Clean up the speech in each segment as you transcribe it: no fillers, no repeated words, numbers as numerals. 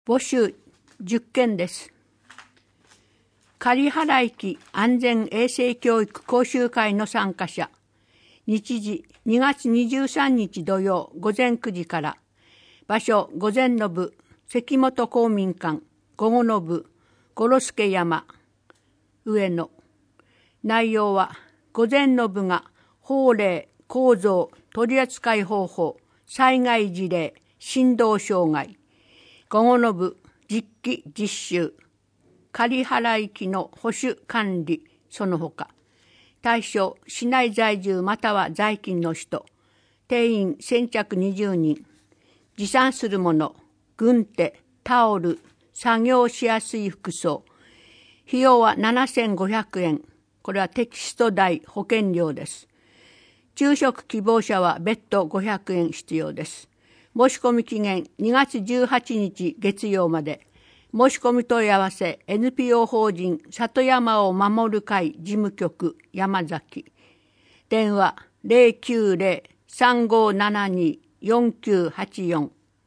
募集10件です。仮払期安全衛生教育講習会の参加者。日時2月23日土曜午前9時から。場所午前の部関本公民館、午後の部五呂助山上野。内容は午前の部が法令、構造、取扱方法、災害事例、振動障害。午後の部実機実習、仮払期の保守管理その他。対象市内在住または在勤の人。定員先着20人。持参するもの、軍手、タオル、作業しやすい服装。費用は7500円。これはテキスト代保険料です。昼食希望者は別途500円必要です。申し込み期限2月18日月曜まで。申し込み問い合わせ NPO 法人里山を守る会事務局山崎。電話 090-3572-4984。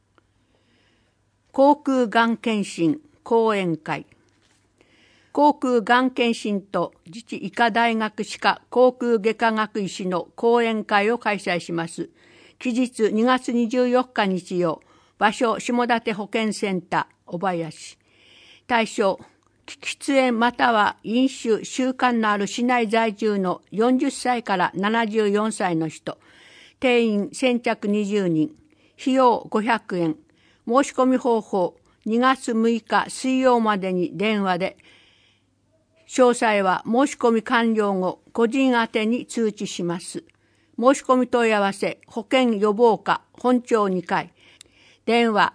口腔がん検診講演会。口腔がん検診と自治医科大学歯科口腔外科学医師の講演会を開催します。期日2月24日日曜。場所下館保健センター小林。対象喫煙または飲酒習慣のある市内在住の40歳から74歳の人。定員先着20人。費用500円。申し込み方法2月6日水曜までに電話で。詳細は申し込み完了後個人宛てに通知します。申し込み問い合わせ保健予防課本庁2階。電話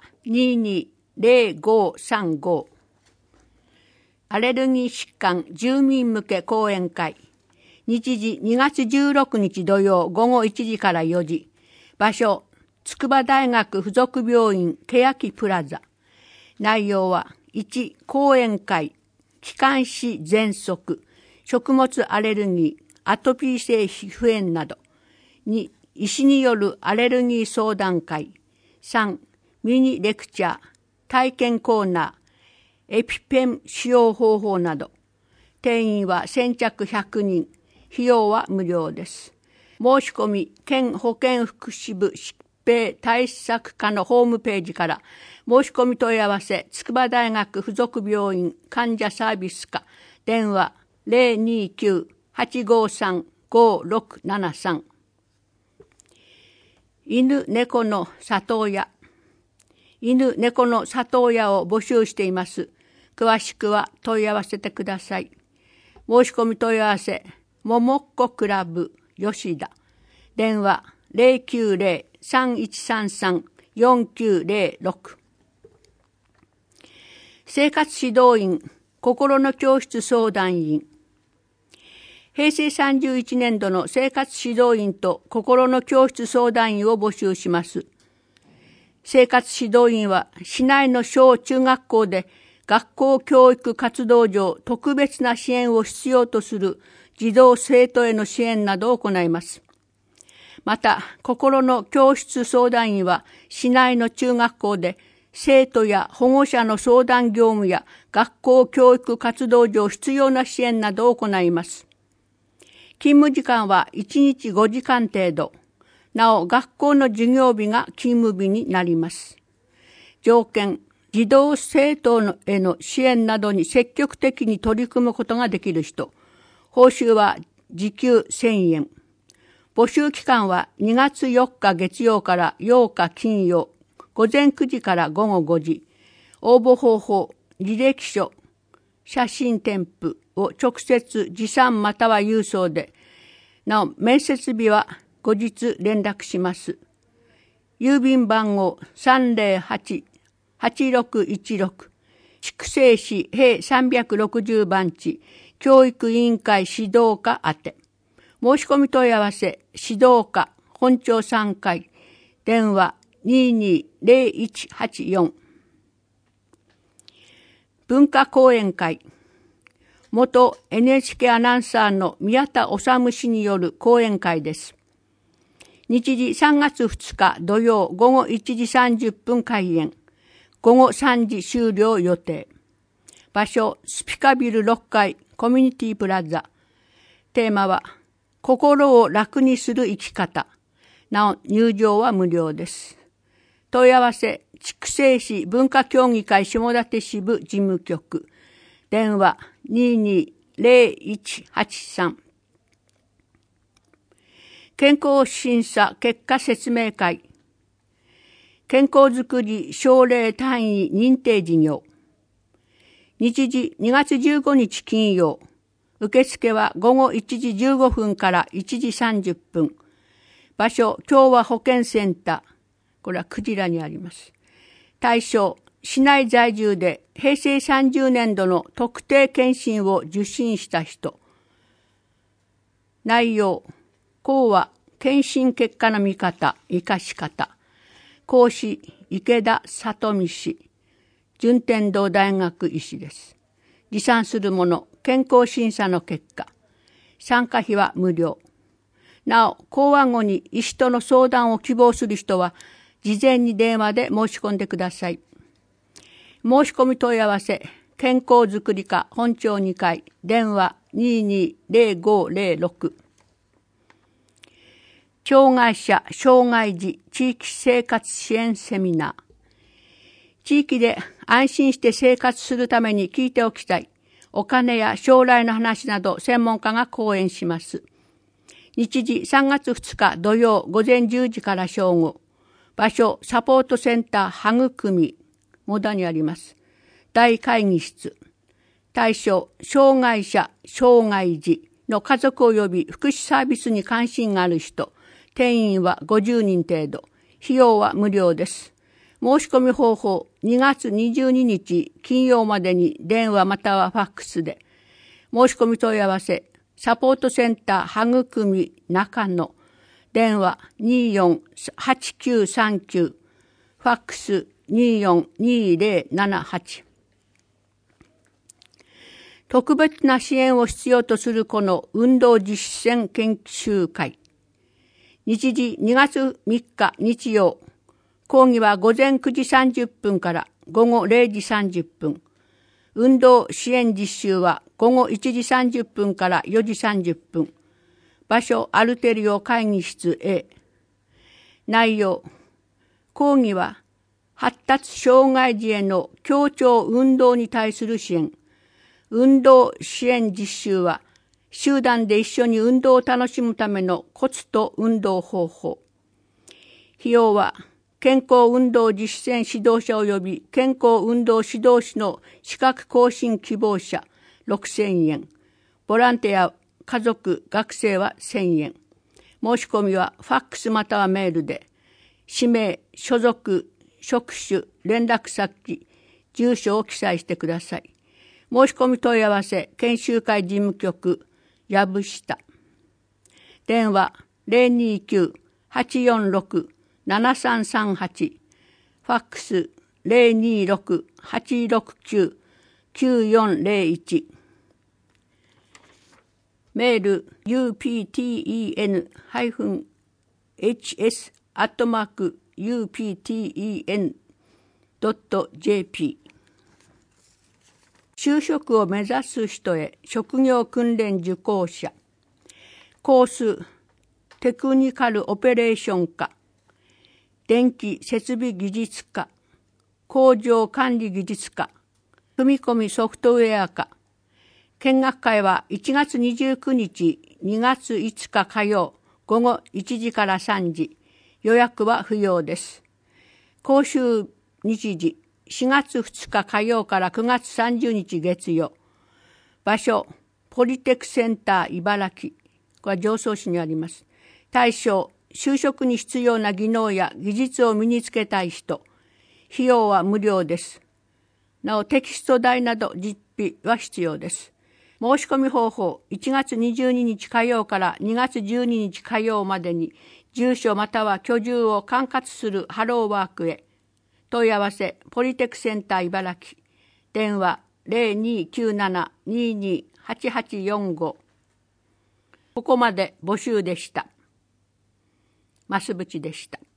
220535。アレルギー疾患住民向け講演会。日時2月16日土曜午後1時から4時。場所筑波大学附属病院欅プラザ。内容は1講演会気管支喘息、食物アレルギー、アトピー性皮膚炎など。2医師によるアレルギー相談会。3ミニレクチャー、体験コーナー、エピペン使用方法など。定員は先着100人。費用は無料です。申し込み、県保健福祉部疾病対策課のホームページから。申し込み問い合わせ、筑波大学附属病院患者サービス課。電話 029-853-5673。犬猫の里親。犬猫の里親を募集しています。詳しくは問い合わせてください。申し込み問い合わせ、ももっこクラブ吉田。電話 090-3133-4906。生活指導員、心の教室相談員。平成31年度の生活指導員と心の教室相談員を募集します。生活指導員は市内の小中学校で学校教育活動上特別な支援を必要とする児童生徒への支援などを行います。また、心の教室相談員は市内の中学校で生徒や保護者の相談業務や学校教育活動上必要な支援などを行います。勤務時間は1日5時間程度。なお、学校の授業日が勤務日になります。条件、児童生徒への支援などに積極的に取り組むことができる人。報酬は時給1000円。募集期間は2月4日月曜から8日金曜。午前9時から午後5時。応募方法、履歴書、写真添付を直接持参または郵送で。なお、面接日は後日連絡します。郵便番号308-8616。筑西市平360番地、教育委員会指導課宛て。申し込み問い合わせ、指導課、本庁3階、電話220184。文化講演会。元 NHK アナウンサーの宮田修氏による講演会です。日時3月2日土曜午後1時30分開演。 午後3時終了予定。場所、スピカビル6階コミュニティプラザ。テーマは、心を楽にする生き方。なお、入場は無料です。問い合わせ、筑西市文化協議会下館支部事務局。電話220183。健康審査結果説明会。健康づくり奨励単位認定事業。日時2月15日金曜。受付は午後1時15分から1時30分。場所、共和保健センター。これはクジラにあります。対象、市内在住で平成30年度の特定健診を受診した人。内容、講話、健診結果の見方、生かし方。講師、池田聡美氏。順天堂大学医師です。持参するもの、健康審査の結果。参加費は無料。なお、講話後に医師との相談を希望する人は、事前に電話で申し込んでください。申し込み問い合わせ、健康づくり課本町2階、電話220506。障害者、障害児、地域生活支援セミナー。地域で安心して生活するために聞いておきたい。お金や将来の話など専門家が講演します。日時3月2日土曜午前10時から正午。場所、サポートセンター育み、モダにあります。大会議室。対象、障害者、障害児の家族及び福祉サービスに関心がある人。定員は50人程度。費用は無料です。申し込み方法、2月22日金曜までに電話またはファックスで。申し込み問い合わせ、サポートセンター育み中野。電話248939。ファックス242078。特別な支援を必要とするこの運動実践研修会。日時2月3日日曜。講義は午前9時30分から午後0時30分。運動支援実習は午後1時30分から4時30分。場所、アルテリオ会議室 A。内容。講義は発達障害児への協調運動に対する支援。運動支援実習は集団で一緒に運動を楽しむためのコツと運動方法。費用は健康運動実践指導者及び健康運動指導士の資格更新希望者6000円。ボランティア、家族、学生は1000円。申し込みはファックスまたはメールで、氏名、所属、職種、連絡先、住所を記載してください。申し込み問い合わせ、研修会事務局、藪下。電話029-846-7338。ファックス026-869-9401。メール upten-hs@upten.jp。就職を目指す人へ職業訓練受講者。コーステクニカルオペレーション科、電気設備技術科、工場管理技術科、組み込みソフトウェア科。見学会は1月29日、2月5日火曜、午後1時から3時。予約は不要です。講習日時、4月2日火曜から9月30日月曜。場所、ポリテクセンター茨城。これは常総市にあります。対象、就職に必要な技能や技術を身につけたい人。費用は無料です。なお、テキスト代など実費は必要です。申し込み方法、1月22日火曜から2月12日火曜までに、住所または居住を管轄するハローワークへ。問い合わせ、ポリテクセンター茨城。電話0297-228845。ここまで募集でした。増渕でした。